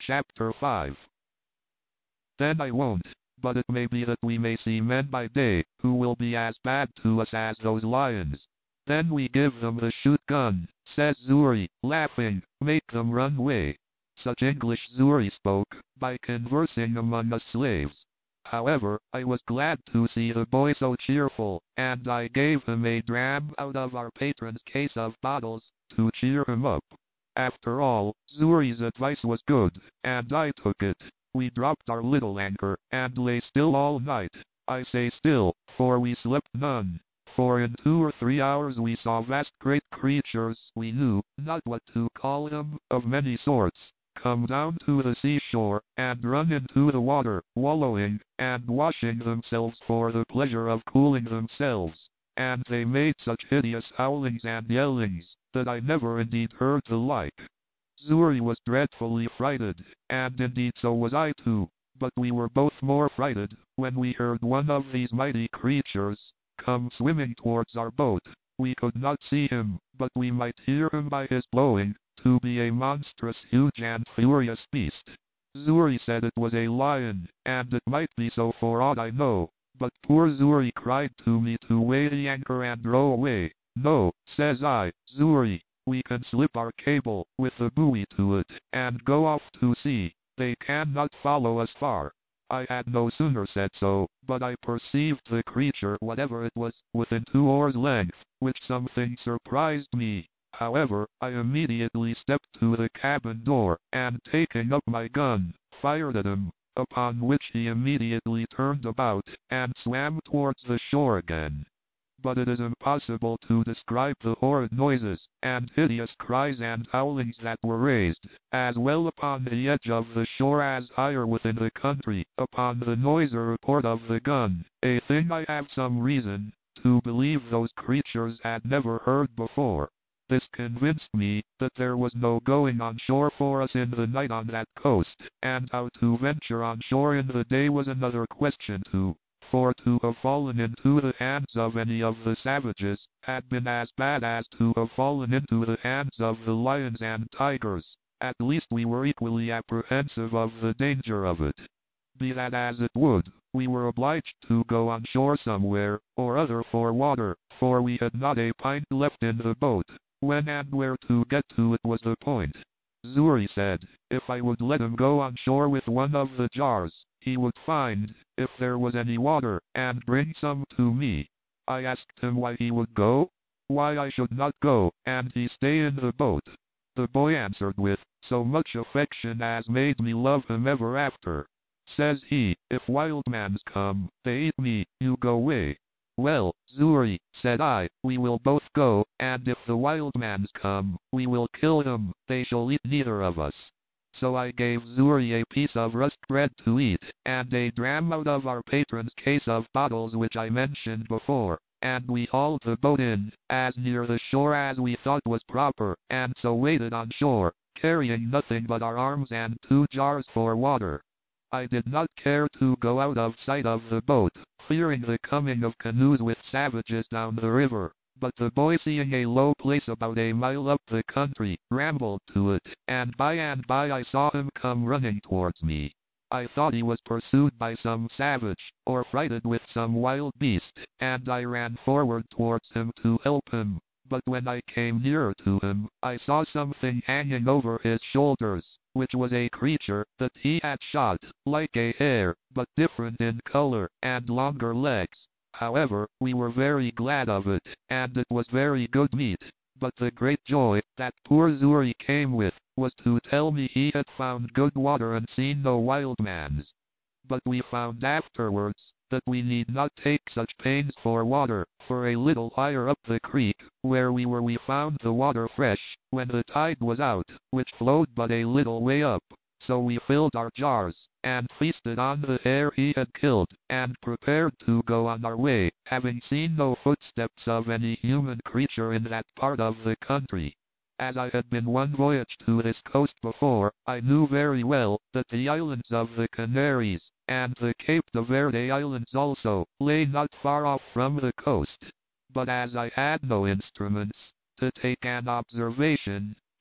Chapter 5. Then I won't, but it may be that we may see men by day, who will be as bad to us as those lions. Then we give them the shoot gun, says Zuri, laughing, make them run away. Such English Zuri spoke, by conversing among us slaves. However, I was glad to see the boy so cheerful, and I gave him a dram out of our patron's case of bottles, to cheer him up. After all, Zuri's advice was good, and I took it. We dropped our little anchor, and lay still all night. I say still, for we slept none. For in 2 or 3 hours we saw vast great creatures, we knew not what to call them, of many sorts, come down to the seashore, and run into the water, wallowing, and washing themselves for the pleasure of cooling themselves. And they made such hideous howlings and yellings, that I never indeed heard the like. Zuri was dreadfully frighted, and indeed so was I too, but we were both more frighted, when we heard one of these mighty creatures come swimming towards our boat. We could not see him, but we might hear him by his blowing, to be a monstrous, huge and furious beast. Zuri said it was a lion, and it might be so for aught I know, but poor Zuri cried to me to weigh the anchor and row away. No, says I, Zuri, we can slip our cable, with the buoy to it, and go off to sea. They cannot follow us far. I had no sooner said so, but I perceived the creature, whatever it was, within 2 oars' length, which something surprised me. However, I immediately stepped to the cabin door, and taking up my gun, fired at him, upon which he immediately turned about, and swam towards the shore again. But it is impossible to describe the horrid noises, and hideous cries and howlings that were raised, as well upon the edge of the shore as higher within the country, upon the noise or report of the gun, a thing I have some reason to believe those creatures had never heard before. This convinced me that there was no going on shore for us in the night on that coast, and how to venture on shore in the day was another question too. For to have fallen into the hands of any of the savages had been as bad as to have fallen into the hands of the lions and tigers. At least we were equally apprehensive of the danger of it. Be that as it would, we were obliged to go on shore somewhere or other for water, for we had not a pint left in the boat. When and where to get to it was the point. Zuri said, if I would let him go on shore with one of the jars, he would find, if there was any water, and bring some to me. I asked him why he would go, why I should not go, and he stay in the boat. The boy answered with so much affection as made me love him ever after. Says he, if wild mans come, they eat me, you go away. Well, Zuri, said I, we will both go, and if the wild mans come, we will kill them, they shall eat neither of us. So I gave Zuri a piece of rust bread to eat, and a dram out of our patron's case of bottles which I mentioned before, and we hauled the boat in, as near the shore as we thought was proper, and so waited on shore, carrying nothing but our arms and 2 jars for water. I did not care to go out of sight of the boat, fearing the coming of canoes with savages down the river, but the boy, seeing a low place about a mile up the country, rambled to it, and by I saw him come running towards me. I thought he was pursued by some savage, or frighted with some wild beast, and I ran forward towards him to help him. But when I came nearer to him, I saw something hanging over his shoulders, which was a creature that he had shot, like a hare, but different in color, and longer legs. However, we were very glad of it, and it was very good meat. But the great joy that poor Zuri came with, was to tell me he had found good water and seen no wild mans. But we found afterwards, that we need not take such pains for water, for a little higher up the creek, where we were, we found the water fresh, when the tide was out, which flowed but a little way up. So we filled our jars, and feasted on the hare he had killed, and prepared to go on our way, having seen no footsteps of any human creature in that part of the country. As I had been one voyage to this coast before, I knew very well that the islands of the Canaries, and the Cape de Verde Islands also, lay not far off from the coast. But as I had no instruments to take an observation,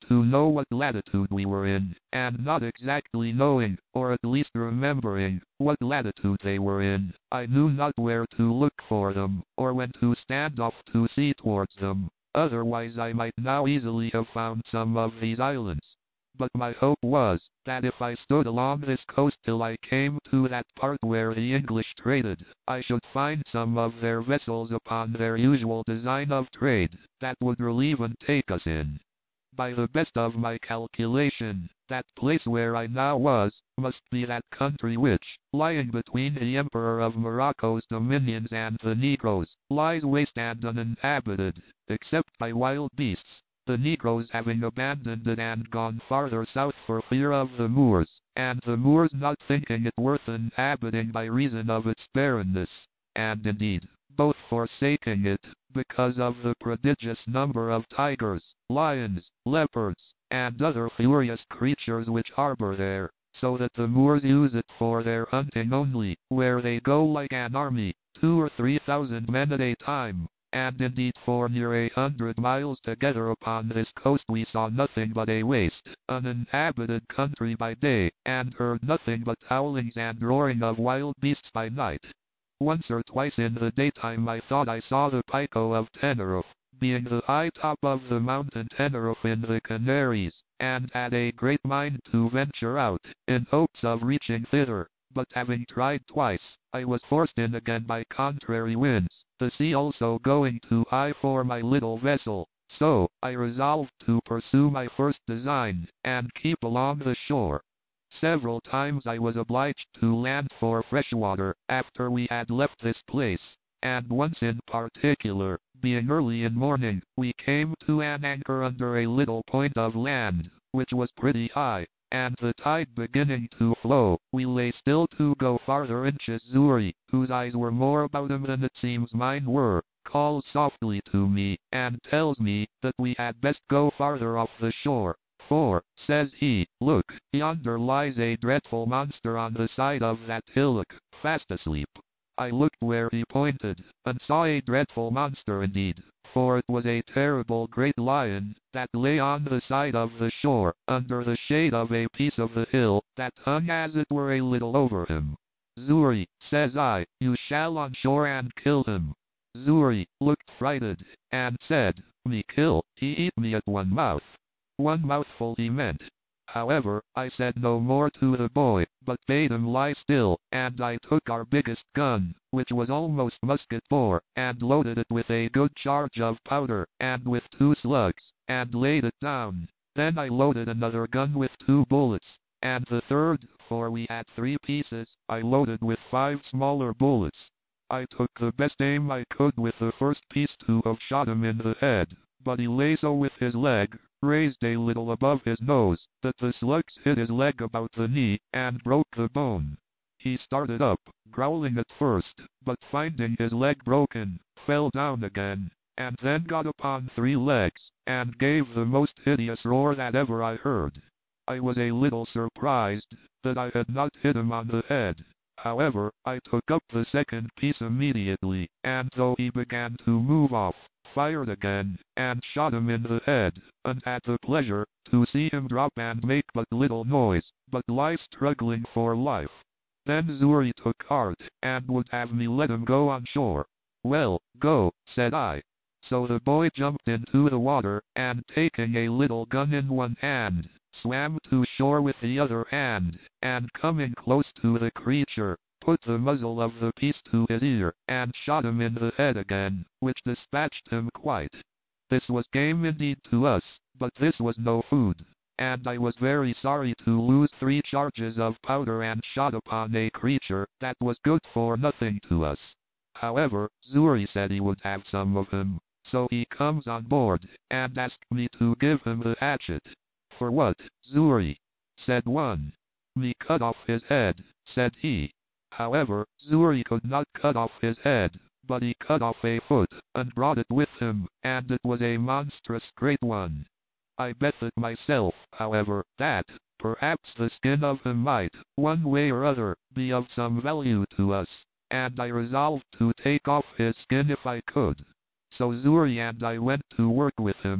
to know what latitude we were in, and not exactly knowing, or at least remembering, what latitude they were in, I knew not where to look for them, or when to stand off to sea towards them. Otherwise I might now easily have found some of these islands. But my hope was, that if I stood along this coast till I came to that part where the English traded, I should find some of their vessels upon their usual design of trade, that would relieve and take us in. By the best of my calculation, that place where I now was, must be that country which, lying between the Emperor of Morocco's dominions and the Negroes, lies waste and uninhabited, except by wild beasts, the Negroes having abandoned it and gone farther south for fear of the Moors, and the Moors not thinking it worth inhabiting by reason of its barrenness, and indeed, both forsaking it, because of the prodigious number of tigers, lions, leopards, and other furious creatures which harbor there, so that the Moors use it for their hunting only, where they go like an army, 2,000 or 3,000 men at a time. And indeed for near 100 miles together upon this coast we saw nothing but a waste, uninhabited country by day, and heard nothing but howlings and roaring of wild beasts by night. Once or twice in the daytime I thought I saw the Pico of Tenerife, being the high top of the mountain Tenerife in the Canaries, and had a great mind to venture out, in hopes of reaching thither. But having tried twice, I was forced in again by contrary winds, the sea also going too high for my little vessel, so I resolved to pursue my first design, and keep along the shore. Several times I was obliged to land for fresh water, after we had left this place, and once in particular, being early in morning, we came to an anchor under a little point of land, which was pretty high, and the tide beginning to flow, we lay still to go farther inches. Xury, whose eyes were more about him than it seems mine were, calls softly to me, and tells me, that we had best go farther off the shore, for, says he, look, yonder lies a dreadful monster on the side of that hillock, fast asleep. I looked where he pointed, and saw a dreadful monster indeed, for it was a terrible great lion, that lay on the side of the shore, under the shade of a piece of the hill, that hung as it were a little over him. Xury, says I, you shall on shore and kill him. Xury looked frighted, and said, me kill, he eat me at one mouth. One mouthful he meant. However, I said no more to the boy, but bade him lie still, and I took our biggest gun, which was almost musket bore, and loaded it with a good charge of powder, and with 2 slugs, and laid it down. Then I loaded another gun with 2 bullets, and the third, for we had 3 pieces, I loaded with 5 smaller bullets. I took the best aim I could with the first piece to have shot him in the head, but he lay so with his leg, raised a little above his nose, that the slugs hit his leg about the knee, and broke the bone. He started up, growling at first, but finding his leg broken, fell down again, and then got upon 3 legs, and gave the most hideous roar that ever I heard. I was a little surprised, that I had not hit him on the head. However, I took up the second piece immediately, and though he began to move off, fired again, and shot him in the head, and had the pleasure to see him drop and make but little noise, but lie struggling for life. Then Xury took heart, and would have me let him go on shore. Well, go, said I. So the boy jumped into the water, and taking a little gun in one hand, swam to shore with the other hand, and coming close to the creature, put the muzzle of the piece to his ear, and shot him in the head again, which dispatched him quite. This was game indeed to us, but this was no food, and I was very sorry to lose 3 charges of powder and shot upon a creature that was good for nothing to us. However, Xury said he would have some of him, so he comes on board, and asked me to give him the hatchet. For what, Xury? Said one. Me cut off his head, said he. However, Xury could not cut off his head, but he cut off a foot, and brought it with him, and it was a monstrous great one. I bethought myself, however, that, perhaps the skin of him might, one way or other, be of some value to us, and I resolved to take off his skin if I could. So Xury and I went to work with him,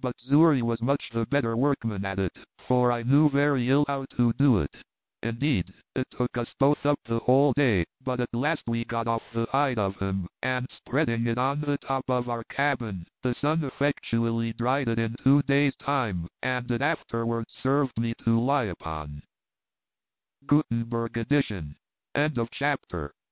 but Xury was much the better workman at it, for I knew very ill how to do it. Indeed, it took us both up the whole day, but at last we got off the hide of him, and spreading it on the top of our cabin, the sun effectually dried it in 2 days' time, and it afterwards served me to lie upon. Gutenberg edition. End of chapter.